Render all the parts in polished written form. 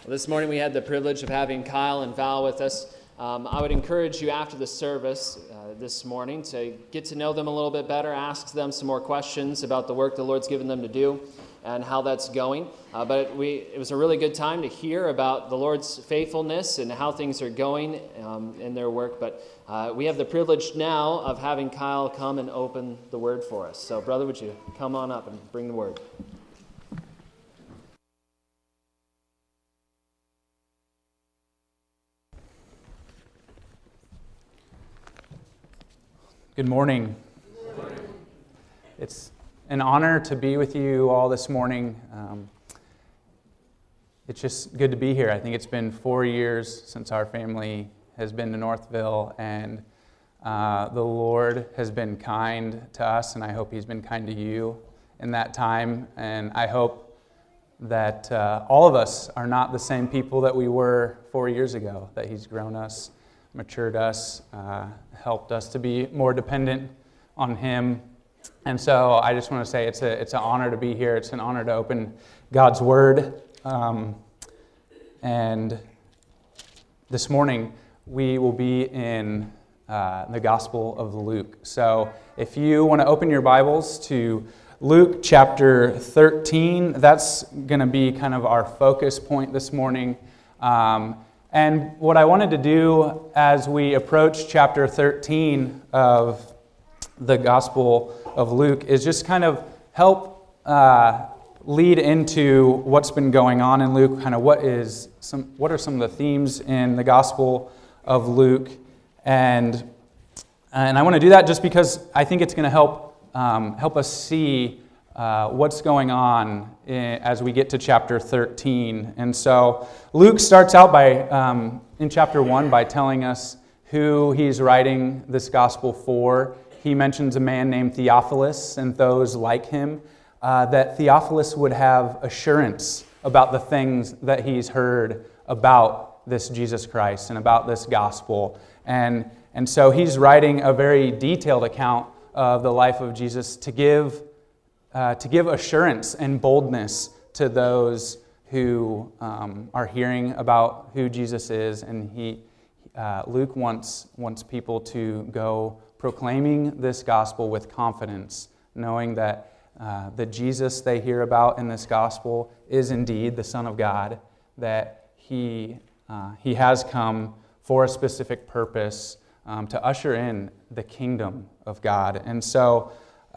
This morning we had the privilege of having Kyle and Val with us. I would encourage you after the service this morning to get to know them a little bit better, ask them some more questions about the work the Lord's given them to do and how that's going. But it was a really good time to hear about the Lord's faithfulness and how things are going in their work. But we have the privilege now of having Kyle come and open the word for us. So, brother, would you come on up and bring the word? Good morning. It's an honor to be with you all this morning. It's just good to be here. I think it's been 4 years since our family has been to Northville, and the Lord has been kind to us, and I hope He's been kind to you in that time. And I hope that all of us are not the same people that we were 4 years ago, that He's grown us, matured us, helped us to be more dependent on Him. And so I just want to say it's an honor to be here. It's an honor to open God's Word. And this morning we will be in the Gospel of Luke. So if you want to open your Bibles to Luke chapter 13, that's going to be kind of our focus point this morning. And what I wanted to do as we approach chapter 13 of the Gospel of Luke is just kind of help lead into what's been going on in Luke, kind of what are some of the themes in the Gospel of Luke. And I want to do that just because I think it's going to help us see what's going on as we get to chapter 13. And so Luke starts out in chapter 1 by telling us who he's writing this gospel for. He mentions a man named Theophilus and those like him, that Theophilus would have assurance about the things that he's heard about this Jesus Christ and about this gospel. And so he's writing a very detailed account of the life of Jesus to give assurance and boldness to those who are hearing about who Jesus is. And Luke wants people to go proclaiming this gospel with confidence, knowing that the Jesus they hear about in this gospel is indeed the Son of God, that He has come for a specific purpose to usher in the kingdom of God. And so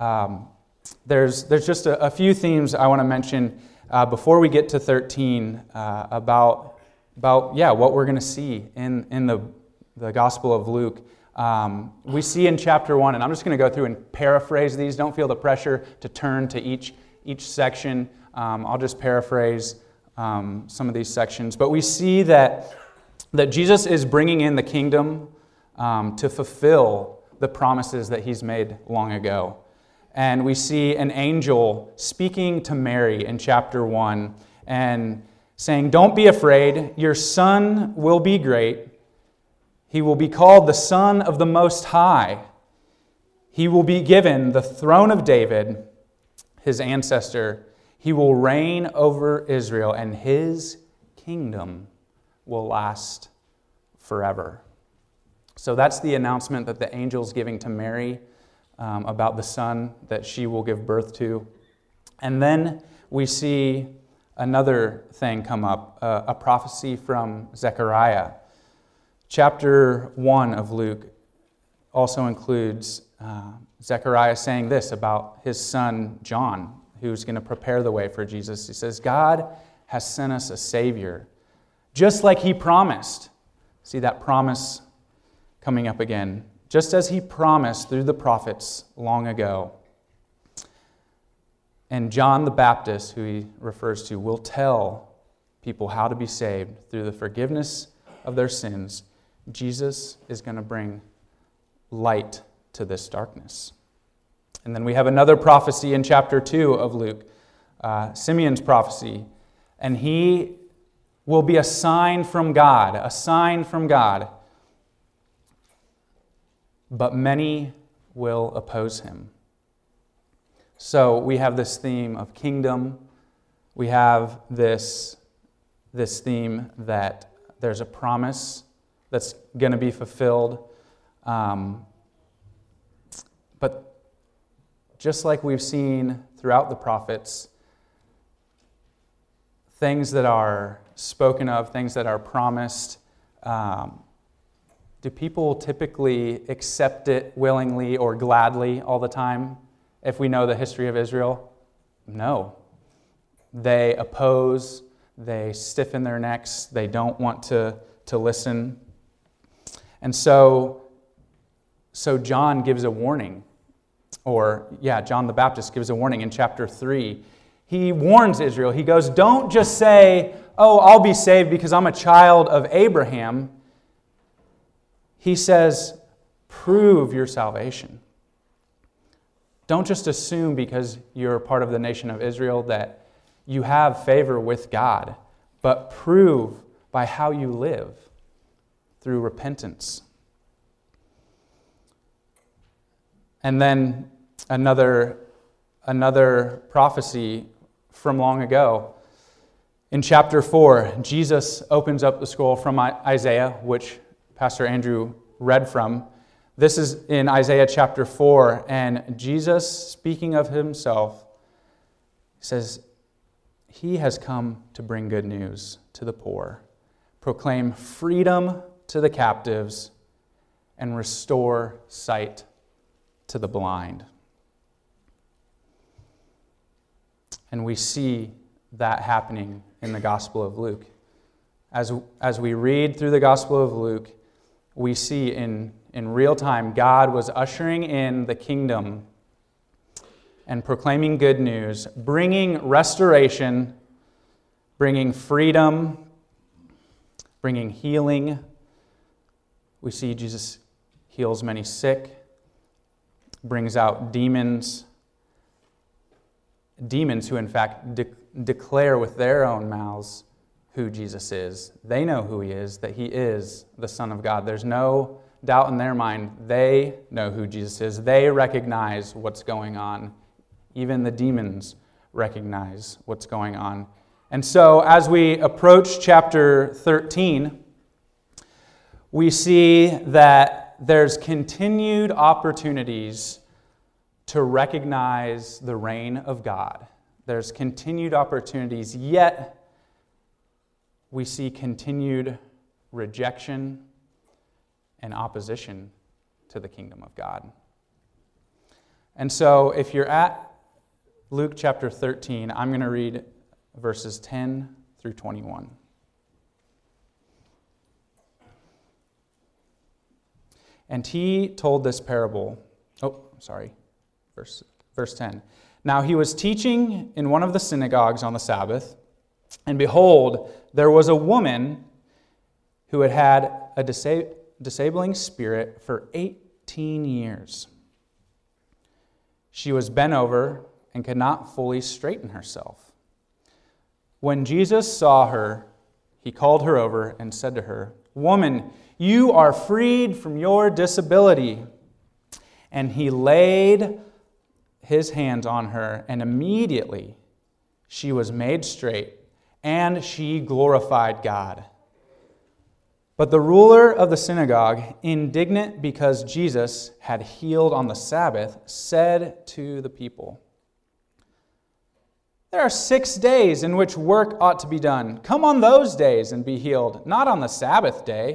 there's just a few themes I want to mention before we get to 13 about what we're going to see in the Gospel of Luke. We see in chapter 1, and I'm just going to go through and paraphrase these. Don't feel the pressure to turn to each section. I'll just paraphrase some of these sections. But we see that Jesus is bringing in the kingdom to fulfill the promises that He's made long ago. And we see an angel speaking to Mary in chapter 1 and saying, "Don't be afraid, your son will be great. He will be called the Son of the Most High. He will be given the throne of David, his ancestor. He will reign over Israel, and His kingdom will last forever." So that's the announcement that the angel's giving to Mary about the son that she will give birth to. And then we see another thing come up, a prophecy from Zechariah. Chapter 1 of Luke also includes Zechariah saying this about his son John, who's going to prepare the way for Jesus. He says, "God has sent us a Savior, just like He promised." See that promise coming up again. "Just as He promised through the prophets long ago. And John the Baptist," who he refers to, "will tell people how to be saved through the forgiveness of their sins." Jesus is going to bring light to this darkness. And then we have another prophecy in chapter 2 of Luke, Simeon's prophecy. "And he will be a sign from God, but many will oppose him." So we have this theme of kingdom. We have this this theme that there's a promise that's going to be fulfilled. But just like we've seen throughout the prophets, things that are spoken of, things that are promised, do people typically accept it willingly or gladly all the time? If we know the history of Israel, no. They oppose, they stiffen their necks, they don't want to listen. And so John gives a warning, John the Baptist gives a warning in chapter 3. He warns Israel. He goes, don't just say, oh, I'll be saved because I'm a child of Abraham. He says, prove your salvation. Don't just assume because you're part of the nation of Israel that you have favor with God, but prove by how you live through repentance. And then another prophecy from long ago. In chapter 4, Jesus opens up the scroll from Isaiah, which Pastor Andrew read from. This is in Isaiah chapter 4, and Jesus, speaking of himself, says, He has come to bring good news to the poor, proclaim freedom to the captives, and restore sight to the blind. And we see that happening in the Gospel of Luke. As we read through the Gospel of Luke, we see in real time God was ushering in the kingdom and proclaiming good news, bringing restoration, bringing freedom, bringing healing. We see Jesus heals many sick, brings out demons who in fact declare with their own mouths who Jesus is. They know who He is, that He is the Son of God. There's no doubt in their mind. They know who Jesus is. They recognize what's going on. Even the demons recognize what's going on. And so as we approach chapter 13, we see that there's continued opportunities to recognize the reign of God. There's continued opportunities, yet we see continued rejection and opposition to the kingdom of God. And so if you're at Luke chapter 13, I'm going to read verses 10 through 21. And he told this parable. Verse 10. Now he was teaching in one of the synagogues on the Sabbath, and behold, there was a woman who had had a disabling spirit for 18 years. She was bent over and could not fully straighten herself. When Jesus saw her, He called her over and said to her, "Woman, you are freed from your disability." And He laid His hands on her, and immediately she was made straight, and she glorified God. But the ruler of the synagogue, indignant because Jesus had healed on the Sabbath, said to the people, "There are 6 days in which work ought to be done. Come on those days and be healed, not on the Sabbath day."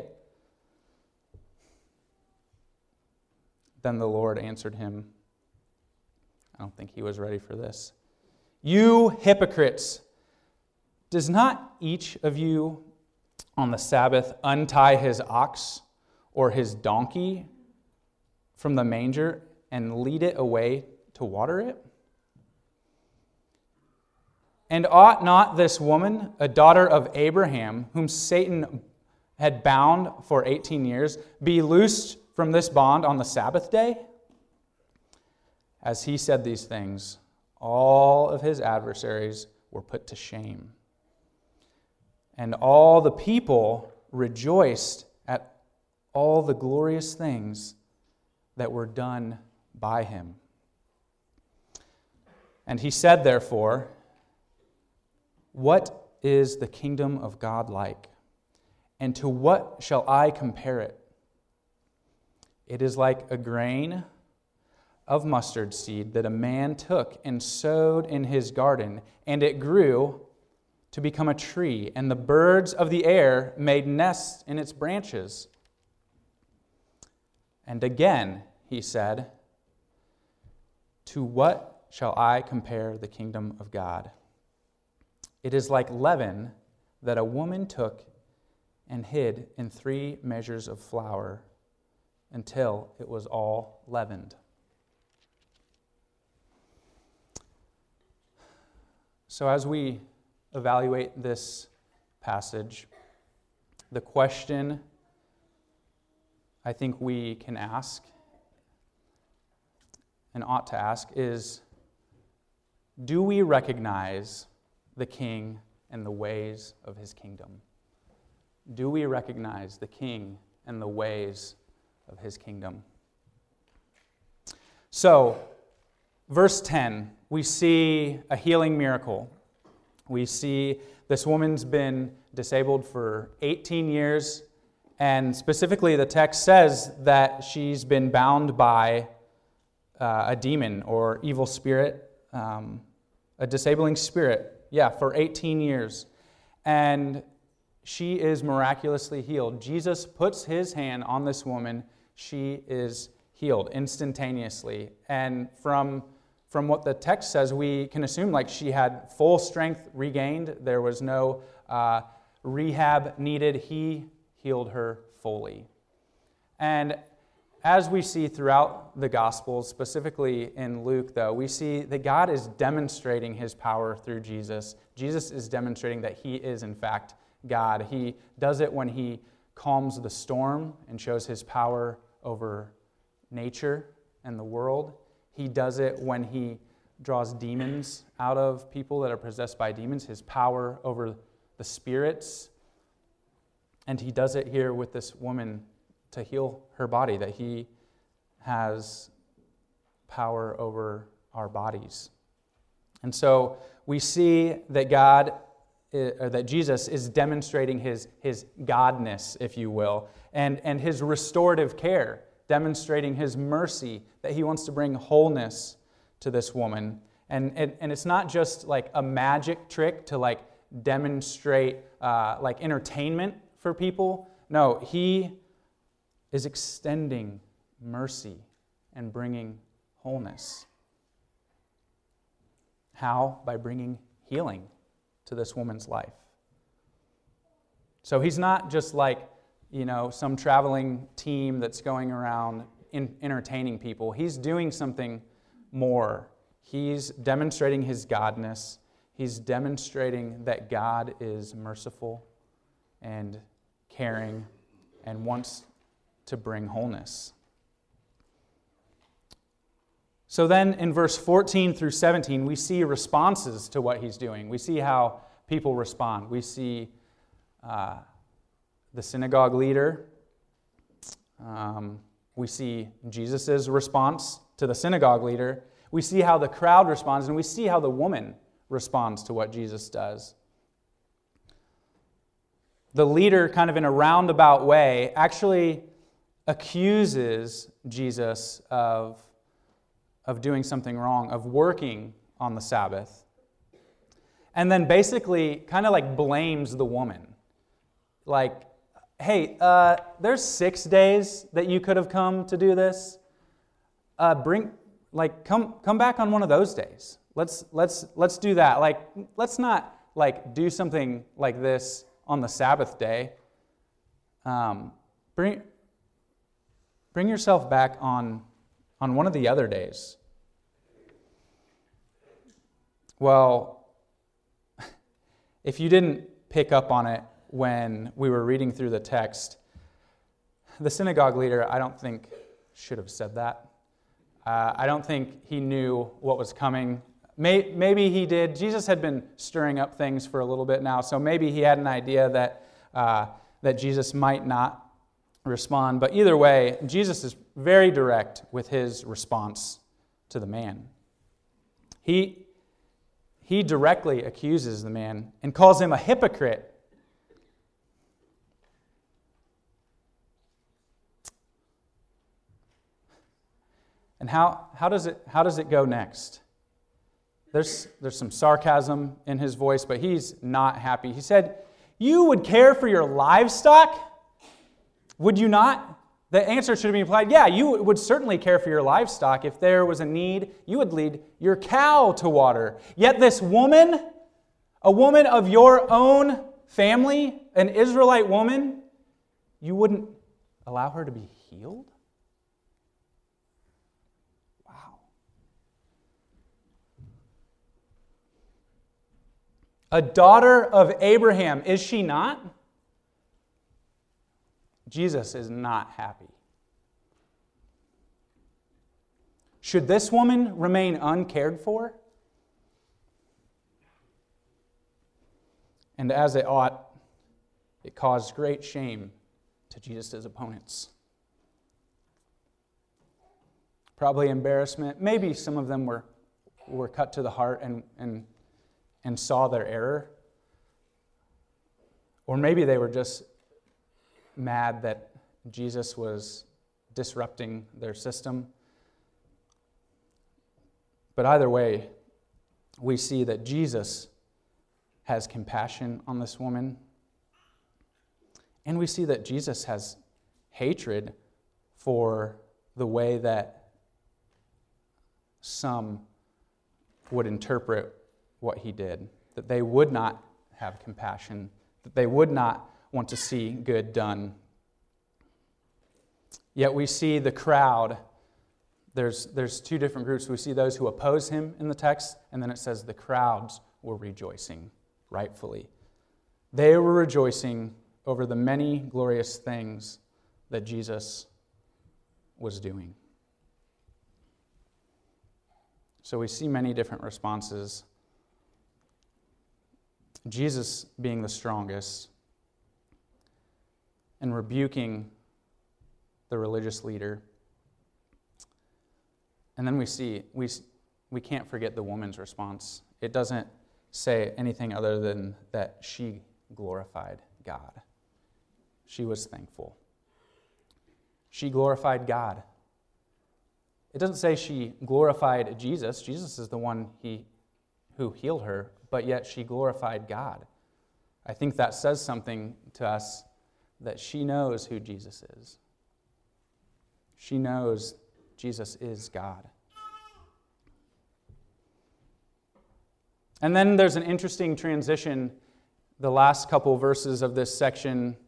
Then the Lord answered him. I don't think he was ready for this. "You hypocrites! Does not each of you on the Sabbath untie his ox or his donkey from the manger and lead it away to water it? And ought not this woman, a daughter of Abraham, whom Satan had bound for 18 years, be loosed from this bond on the Sabbath day?" As he said these things, all of his adversaries were put to shame. And all the people rejoiced at all the glorious things that were done by him. And he said, therefore, "What is the kingdom of God like? And to what shall I compare it? It is like a grain of mustard seed that a man took and sowed in his garden, and it grew to become a tree, and the birds of the air made nests in its branches. And again, he said, to what shall I compare the kingdom of God? It is like leaven that a woman took and hid in 3 measures of flour until it was all leavened. So as we evaluate this passage, the question I think we can ask and ought to ask is, do we recognize the King and the ways of his kingdom? Do we recognize the King and the ways of his kingdom? So, verse 10, we see a healing miracle. We see this woman's been disabled for 18 years, and specifically the text says that she's been bound by a demon or evil spirit, a disabling spirit, for 18 years. And she is miraculously healed. Jesus puts his hand on this woman. She is healed instantaneously. And from what the text says, we can assume like she had full strength regained. There was no rehab needed. He healed her fully. And as we see throughout the Gospels, specifically in Luke, though, we see that God is demonstrating his power through Jesus. Jesus is demonstrating that he is, in fact, God. He does it when he calms the storm and shows his power over nature and the world. He does it when he draws demons out of people that are possessed by demons, his power over the spirits. And he does it here with this woman to heal her body, that he has power over our bodies. And so we see that that Jesus is demonstrating his godness, if you will, and his restorative care, demonstrating his mercy, that he wants to bring wholeness to this woman. And it's not just like a magic trick to like demonstrate like entertainment for people. No, he is extending mercy and bringing wholeness. How? By bringing healing to this woman's life. So he's not just like, some traveling team that's going around entertaining people. He's doing something more. He's demonstrating his godness. He's demonstrating that God is merciful and caring and wants to bring wholeness. So then in verse 14 through 17, we see responses to what he's doing. We see how people respond. We see the synagogue leader. We see Jesus' response to the synagogue leader. We see how the crowd responds, and we see how the woman responds to what Jesus does. The leader, kind of in a roundabout way, actually accuses Jesus of doing something wrong, of working on the Sabbath. And then basically kind of like blames the woman. Like, hey, there's 6 days that you could have come to do this. Come back on one of those days. Let's do that. Like, let's not like do something like this on the Sabbath day. Bring yourself back on one of the other days. Well, if you didn't pick up on it when we were reading through the text, the synagogue leader, I don't think, should have said that. I don't think he knew what was coming. Maybe he did. Jesus had been stirring up things for a little bit now, so maybe he had an idea that Jesus might not respond. But either way, Jesus is very direct with his response to the man. He he directly accuses the man and calls him a hypocrite. And how does it go next? There's some sarcasm in his voice, but he's not happy. He said, "You would care for your livestock? Would you not?" The answer should be implied, yeah, you would certainly care for your livestock. If there was a need, you would lead your cow to water. Yet this woman, a woman of your own family, an Israelite woman, you wouldn't allow her to be healed? Wow. A daughter of Abraham, is she not? Jesus is not happy. Should this woman remain uncared for? And as it ought, it caused great shame to Jesus' opponents. Probably embarrassment. Maybe some of them were cut to the heart and saw their error. Or maybe they were just mad that Jesus was disrupting their system. But either way, we see that Jesus has compassion on this woman. And we see that Jesus has hatred for the way that some would interpret what he did. That they would not have compassion, that they would not want to see good done. Yet we see the crowd. There's two different groups. We see those who oppose him in the text, and then it says the crowds were rejoicing, rightfully. They were rejoicing over the many glorious things that Jesus was doing. So we see many different responses. Jesus being the strongest and rebuking the religious leader. And then we can't forget the woman's response. It doesn't say anything other than that she glorified God. She was thankful. She glorified God. It doesn't say she glorified Jesus. Jesus is the one who healed her, but yet she glorified God. I think that says something to us, that she knows who Jesus is. She knows Jesus is God. And then there's an interesting transition. The last couple verses of this section,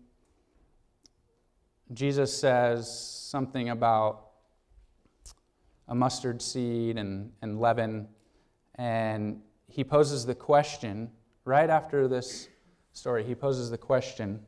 Jesus says something about a mustard seed and leaven, and he poses the question, right after this story, he poses the question,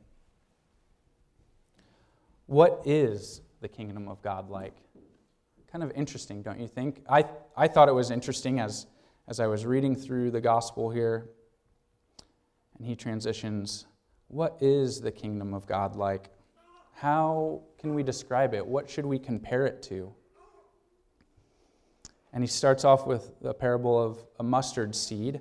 what is the kingdom of God like? Kind of interesting, don't you think? I thought it was interesting as I was reading through the gospel here, and he transitions, what is the kingdom of God like? How can we describe it? What should we compare it to? And he starts off with the parable of a mustard seed.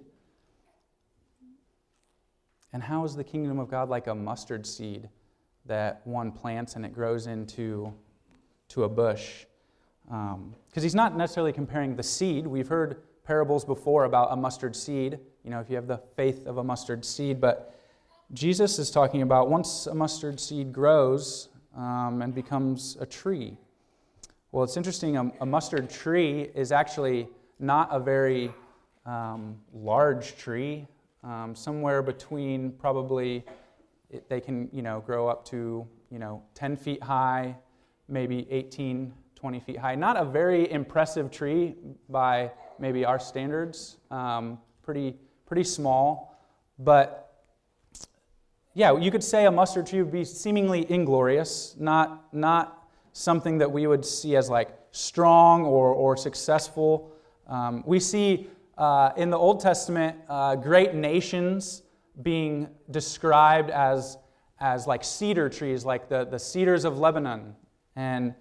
And how is the kingdom of God like a mustard seed that one plants and it grows into a bush? Because he's not necessarily comparing the seed. We've heard parables before about a mustard seed, if you have the faith of a mustard seed, but Jesus is talking about once a mustard seed grows and becomes a tree. Well, it's interesting, a mustard tree is actually not a very large tree, somewhere between probably, they can grow up to 10 feet high, maybe 18, 20 feet high. Not a very impressive tree by maybe our standards, pretty small, but yeah, you could say a mustard tree would be seemingly inglorious, not something that we would see as like strong or successful. We see in the Old Testament great nations being described as like cedar trees, like the cedars of Lebanon, and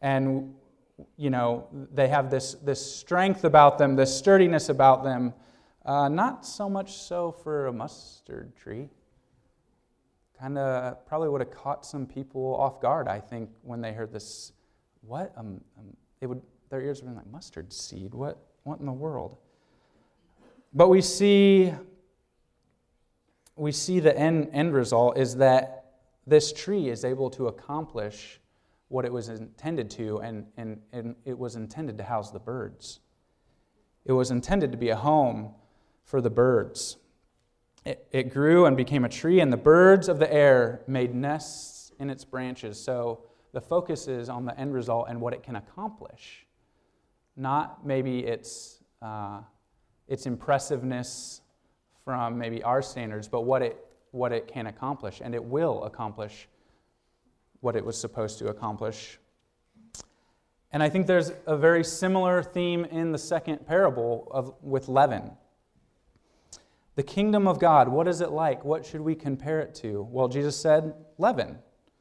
they have this strength about them, this sturdiness about them. Not so much so for a mustard tree. Kind of probably would have caught some people off guard, I think, when they heard this. What? Their ears would have been like, mustard seed? What in the world? But we see the end result is that this tree is able to accomplish what it was intended to, and it was intended to house the birds. It was intended to be a home for the birds. It grew and became a tree, and the birds of the air made nests in its branches. So the focus is on the end result and what it can accomplish, not maybe its impressiveness from maybe our standards, but what it can accomplish, and it will accomplish what it was supposed to accomplish. And I think there's a very similar theme in the second parable with leaven. The kingdom of God, what is it like? What should we compare it to? Well, Jesus said, leaven.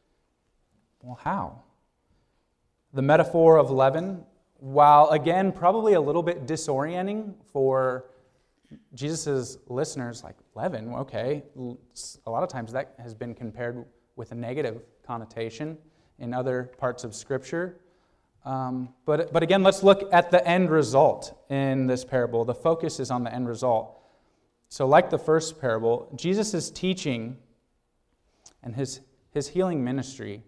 Well, how? The metaphor of leaven, while again probably a little bit disorienting for Jesus' listeners, like leaven, okay. A lot of times that has been compared with a negative connotation in other parts of Scripture. But again, let's look at the end result in this parable. The focus is on the end result. So like the first parable, Jesus' teaching and his healing ministry,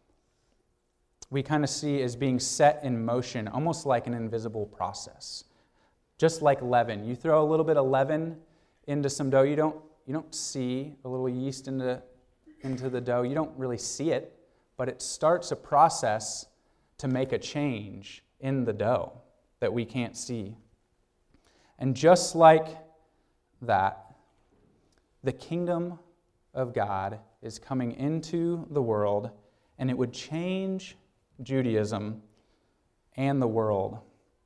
we kind of see as being set in motion, almost like an invisible process. Just like leaven. You throw a little bit of leaven into some dough, you don't see a little yeast into the dough. You don't really see it, but it starts a process to make a change in the dough that we can't see. And just like that, the kingdom of God is coming into the world, and it would change Judaism and the world.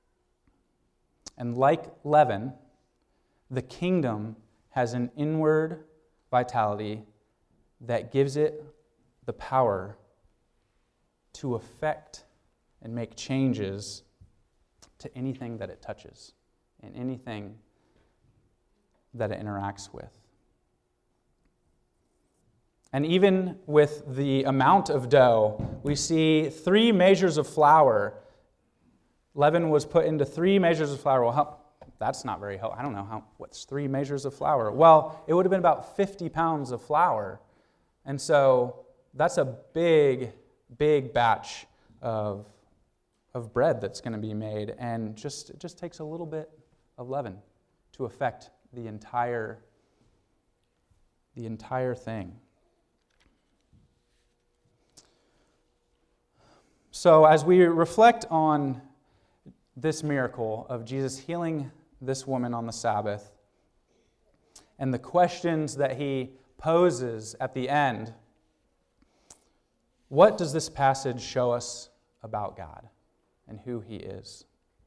And like leaven, the kingdom has an inward vitality that gives it the power to affect and make changes to anything that it touches and anything that it interacts with. And even with the amount of dough, we see 3 measures of flour. Leaven was put into 3 measures of flour. Well, that's not very helpful. I don't know what's 3 measures of flour. Well, it would have been about 50 pounds of flour. And so that's a big, big batch of bread that's going to be made. And it just takes a little bit of leaven to affect the entire thing. So as we reflect on this miracle of Jesus healing this woman on the Sabbath and the questions that he poses at the end, what does this passage show us about God and who he is?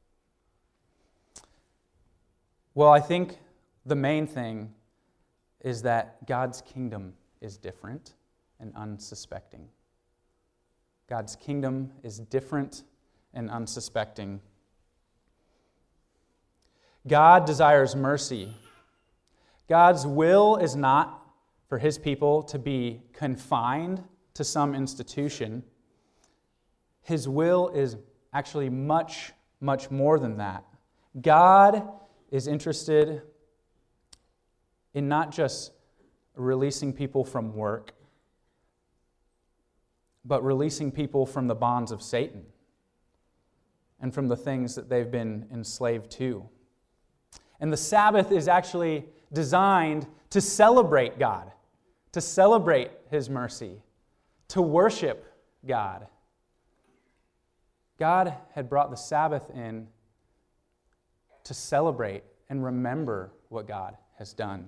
Well, I think the main thing is that God's kingdom is different and unsuspecting. God's kingdom is different and unsuspecting. God desires mercy. God's will is not for his people to be confined to some institution. His will is actually much, much more than that. God is interested in not just releasing people from work, but releasing people from the bonds of Satan and from the things that they've been enslaved to. And the Sabbath is actually designed to celebrate God, to celebrate his mercy, to worship God. God had brought the Sabbath in to celebrate and remember what God has done.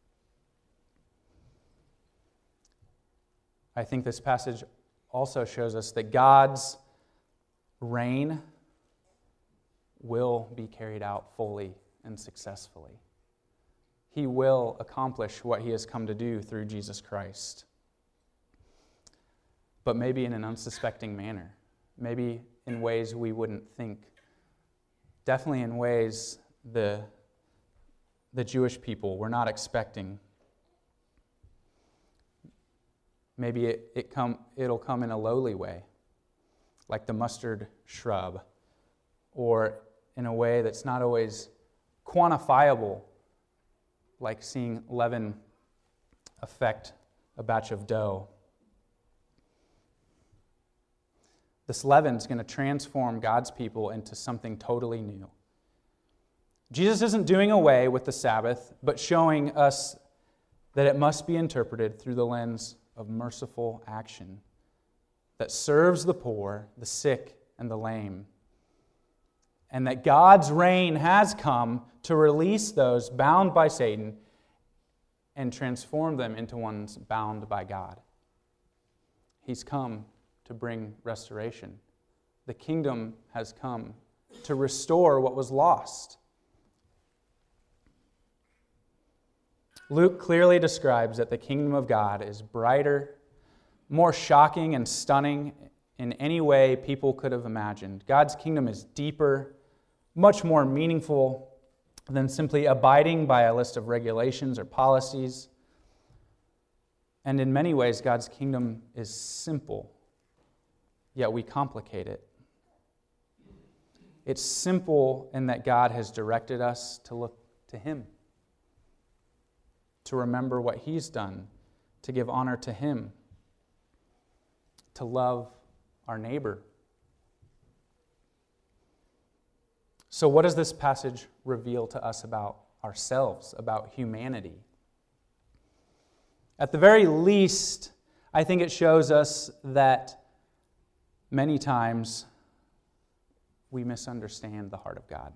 I think this passage also shows us that God's reign will be carried out fully and successfully. He will accomplish what he has come to do through Jesus Christ. But maybe in an unsuspecting manner. Maybe in ways we wouldn't think. Definitely in ways the the Jewish people were not expecting. Maybe it'll come in a lowly way, like the mustard shrub, or in a way that's not always quantifiable, like seeing leaven affect a batch of dough. This leaven is going to transform God's people into something totally new. Jesus isn't doing away with the Sabbath, but showing us that it must be interpreted through the lens of merciful action that serves the poor, the sick, and the lame. And that God's reign has come to release those bound by Satan and transform them into ones bound by God. He's come to bring restoration. The kingdom has come to restore what was lost. Luke clearly describes that the kingdom of God is brighter, more shocking and stunning in any way people could have imagined. God's kingdom is deeper, much more meaningful than simply abiding by a list of regulations or policies. And in many ways, God's kingdom is simple, yet we complicate it. It's simple in that God has directed us to look to Him, to remember what He's done, to give honor to Him, to love our neighbor. So what does this passage reveal to us about ourselves, about humanity? At the very least, I think it shows us that many times we misunderstand the heart of God.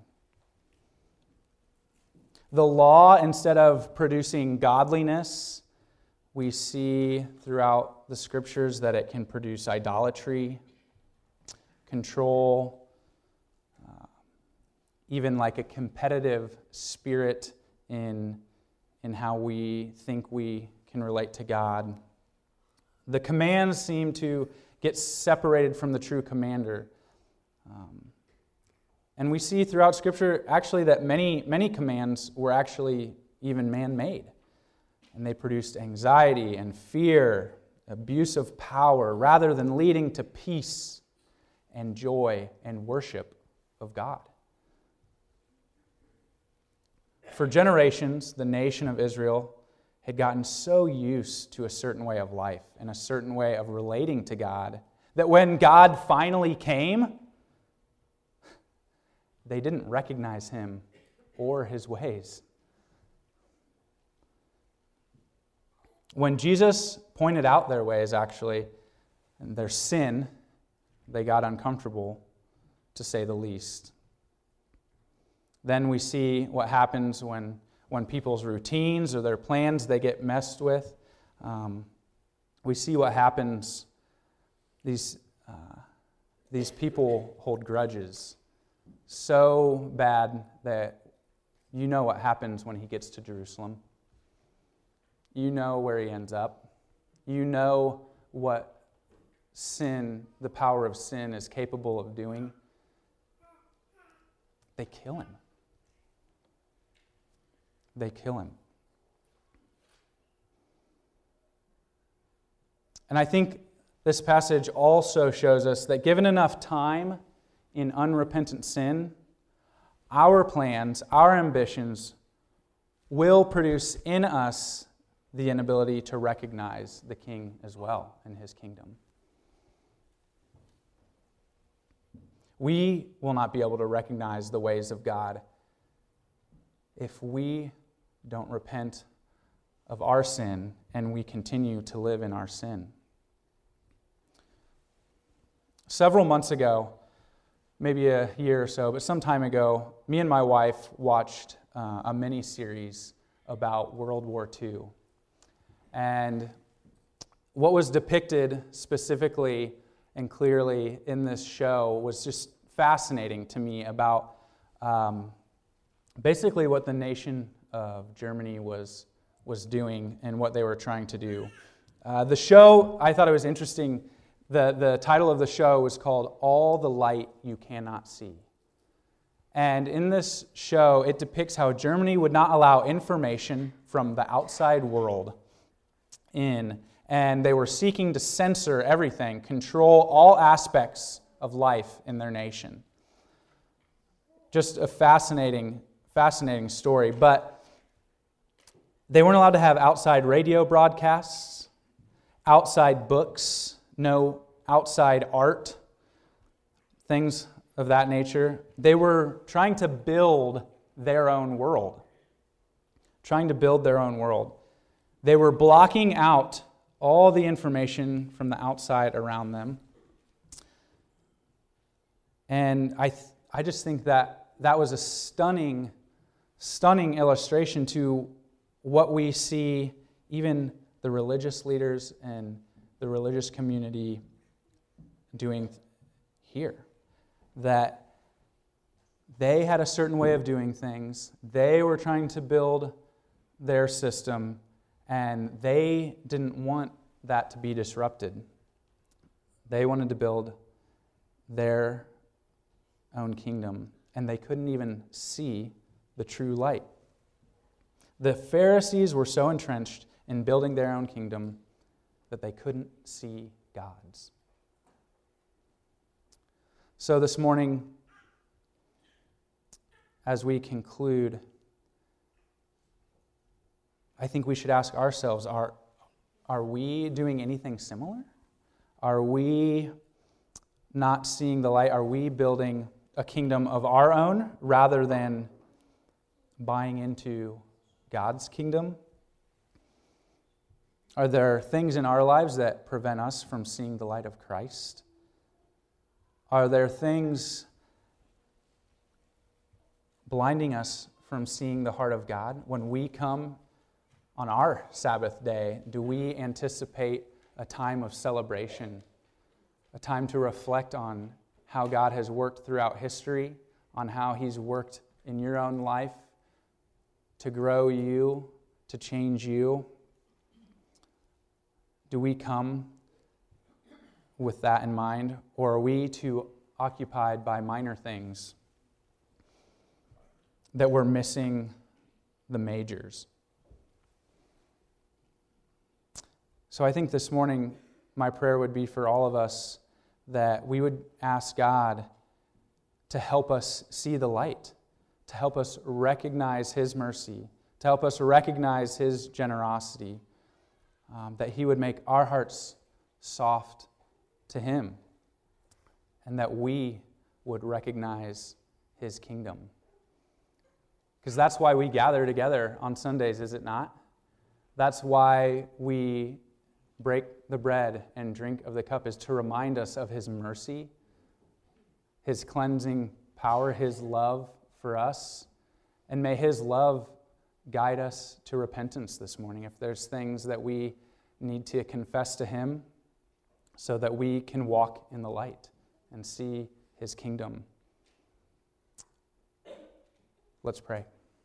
The law, instead of producing godliness, we see throughout the Scriptures that it can produce idolatry, control, even like a competitive spirit in how we think we can relate to God. The commands seem to get separated from the true commander. And we see throughout Scripture actually that many commands were actually even man-made. And they produced anxiety and fear, abuse of power, rather than leading to peace and joy and worship of God. For generations, the nation of Israel had gotten so used to a certain way of life and a certain way of relating to God that when God finally came, they didn't recognize Him or His ways. When Jesus pointed out their ways, actually, and their sin, they got uncomfortable, to say the least. Then we see what happens when people's routines or their plans, they get messed with. We see what happens. These people hold grudges so bad that you know what happens when He gets to Jerusalem. You know where He ends up. You know what sin, the power of sin, is capable of doing. They kill Him. They kill Him. And I think this passage also shows us that given enough time in unrepentant sin, our plans, our ambitions will produce in us the inability to recognize the King as well in His kingdom. We will not be able to recognize the ways of God if we don't repent of our sin and we continue to live in our sin. Several months ago, maybe a year or so, but some time ago, me and my wife watched a mini-series about World War II. And what was depicted specifically and clearly in this show was just fascinating to me about basically what the nation of Germany was doing and what they were trying to do. The show, I thought it was interesting. The title of the show was called All the Light You Cannot See. And in this show, it depicts how Germany would not allow information from the outside world in, and they were seeking to censor everything, control all aspects of life in their nation. Just a fascinating story, but they weren't allowed to have outside radio broadcasts, outside books, no outside art, things of that nature. They were trying to build their own world. They were blocking out all the information from the outside around them. And I just think that was a stunning illustration to what we see even the religious leaders and the religious community doing here. That they had a certain way of doing things. They were trying to build their system, and they didn't want that to be disrupted. They wanted to build their own kingdom, and they couldn't even see the true light. The Pharisees were so entrenched in building their own kingdom that they couldn't see God's. So this morning, as we conclude, I think we should ask ourselves, are we doing anything similar? Are we not seeing the light? Are we building a kingdom of our own rather than buying into God's kingdom? Are there things in our lives that prevent us from seeing the light of Christ? Are there things blinding us from seeing the heart of God? When we come on our Sabbath day, do we anticipate a time of celebration, a time to reflect on how God has worked throughout history, on how He's worked in your own life to grow you, to change you? Do we come with that in mind, or are we too occupied by minor things that we're missing the majors? So I think this morning my prayer would be for all of us that we would ask God to help us see the light, to help us recognize His mercy, to help us recognize His generosity, that He would make our hearts soft to Him, and that we would recognize His kingdom. Because that's why we gather together on Sundays, is it not? That's why we break the bread and drink of the cup, is to remind us of His mercy, His cleansing power, His love for us. And may His love guide us to repentance this morning. If there's things that we need to confess to Him, so that we can walk in the light and see His kingdom. Let's pray.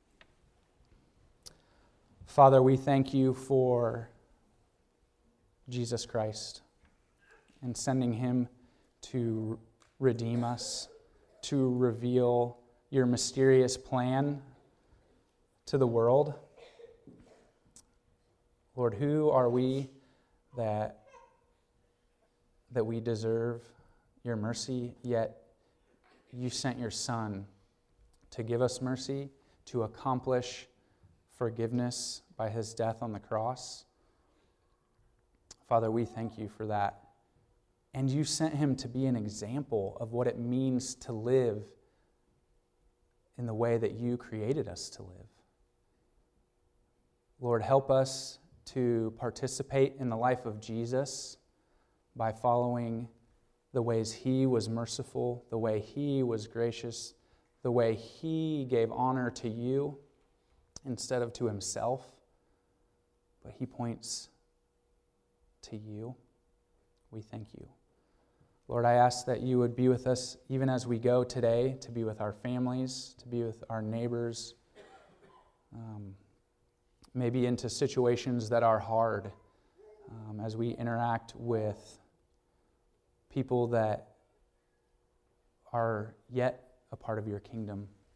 Father, we thank You for Jesus Christ and sending Him to redeem us, to reveal Your mysterious plan to the world. Lord, who are we that we deserve Your mercy, yet You sent Your Son to give us mercy, to accomplish forgiveness by His death on the cross. Father, we thank You for that. And You sent Him to be an example of what it means to live in the way that You created us to live. Lord, help us to participate in the life of Jesus by following the ways He was merciful, the way He was gracious, the way He gave honor to You instead of to Himself, but He points to You. We thank You. Lord, I ask that You would be with us even as we go today, to be with our families, to be with our neighbors, maybe into situations that are hard, as we interact with people that are yet a part of Your kingdom.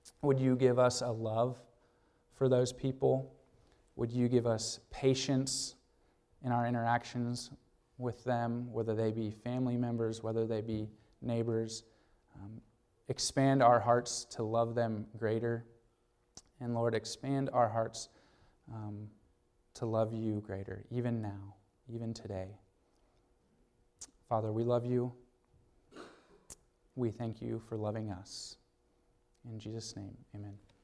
Would you give us a love for those people? Would you give us patience in our interactions with them, whether they be family members, whether they be neighbors? Expand our hearts to love them greater. And Lord, expand our hearts to love you greater, even now, even today. Father, we love you. We thank you for loving us. In Jesus' name, amen.